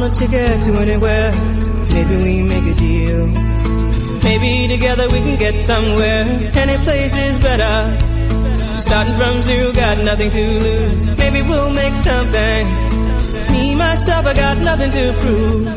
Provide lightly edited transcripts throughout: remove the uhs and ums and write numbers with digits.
a ticket to anywhere. Maybe we make a deal. Maybe together we can get somewhere. Any place is better. Starting from zero, got nothing to lose. Maybe we'll make something. Me, myself, I got nothing to prove.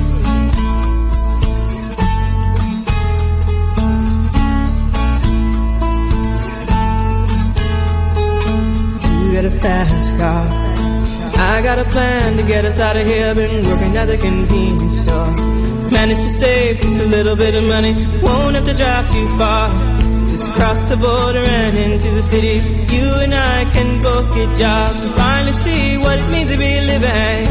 You got a fast car, I got a plan to get us out of here. Been working at the convenience store. Managed to save just a little bit of money. Won't have to drive too far. Just cross the border and into the city. You and I can both get jobs and finally see what it means to be living.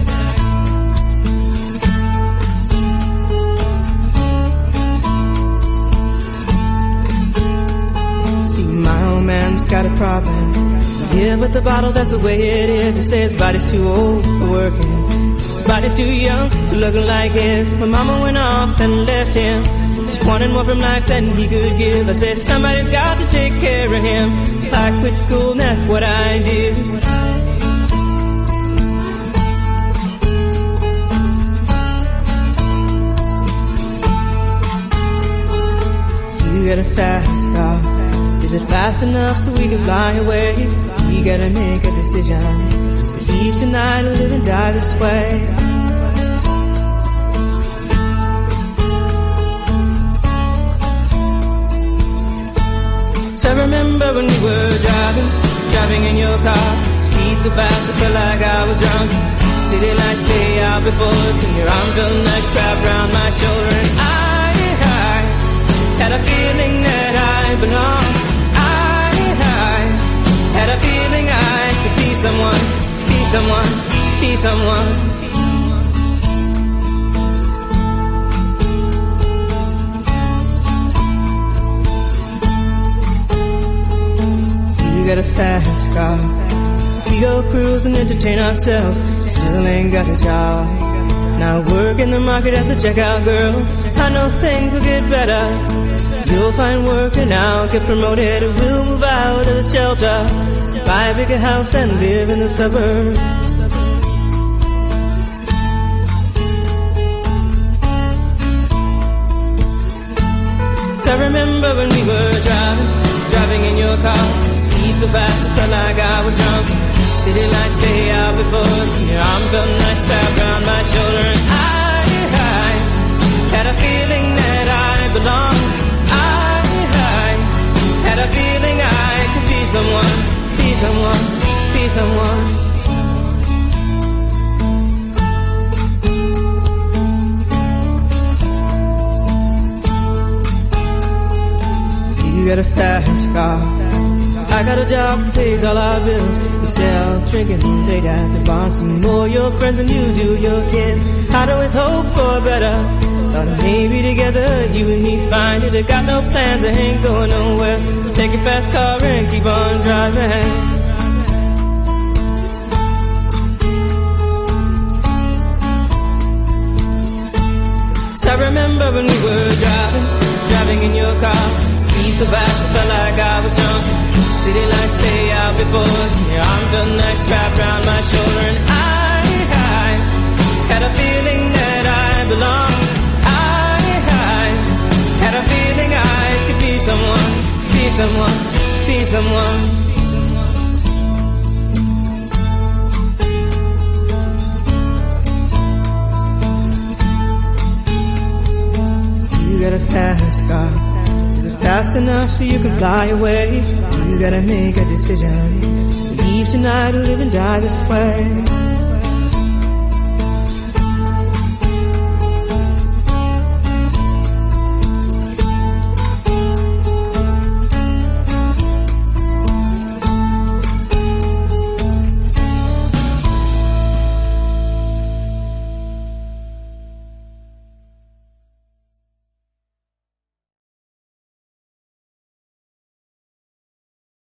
See, my old man's got a problem. Yeah, but the bottle, that's the way it is. He says his body's too old for working. His body's too young to look like his. My mama went off and left him. She wanted more from life than he could give. I said somebody's got to take care of him. So I quit school and that's what I did. You got a fast car. Is it fast enough so we can fly away? We gotta make a decision. Leave tonight or live and die this way. So I remember when we were driving in your car. Speed so fast I felt like I was drunk. City lights lay out before us and your arm felt nice wrapped around my shoulder. And I had a feeling that I belonged. Had a feeling I could be someone, be someone, be someone. You got a fast car. We go cruise and entertain ourselves. Still ain't got a job. Now work in the market as a checkout girl. I know things will get better. You'll find work and I'll get promoted. We'll move out of the shelter, buy a bigger house and live in the suburbs. So I remember when we were driving in your car. Speed so fast I felt like I was drunk. City lights lay out before us and your arm felt nice wrapped around my shoulder. And I had a feeling that I belonged. Had a feeling I could be someone, be someone, be someone. You got a fast car, I got a job that pays all our bills. We sell, drinking late at the bar. Some more your friends than you do your kids. I'd always hope for better. Thought maybe together you and me find it. I got no plans, I ain't going nowhere. So take your fast car and keep on driving. So I remember when we were driving in your car. Speed so fast I felt like I was drunk. City lights lay out before us and your arm felt nice wrapped around my shoulder. And I had a feeling that I belonged. Had a feeling I could be someone, be someone, be someone. You got a fast car. Is it fast enough so you can fly away? You gotta make a decision. Leave tonight or live and die this way.